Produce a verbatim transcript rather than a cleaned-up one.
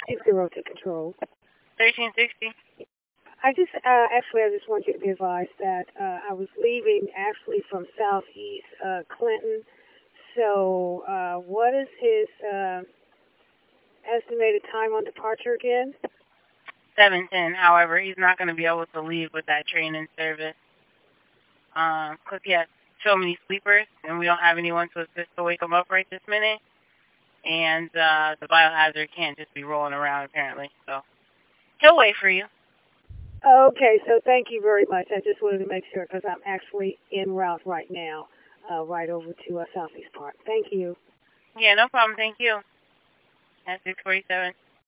Six zero to control. thirteen sixty. I just uh, actually I just want you to be advised that uh, I was leaving actually from Southeast uh, Clinton. So uh, what is his uh, estimated time on departure again? seven ten. However, he's not going to be able to leave with that train in service. Um, because he has so many sleepers, and we don't have anyone to assist to wake him up right this minute. And uh, the biohazard can't just be rolling around, apparently. So he'll wait for you. Okay, so thank you very much. I just wanted to make sure because I'm actually en route right now, uh, right over to uh, Southeast Park. Thank you. Yeah, no problem. Thank you. At six forty-seven.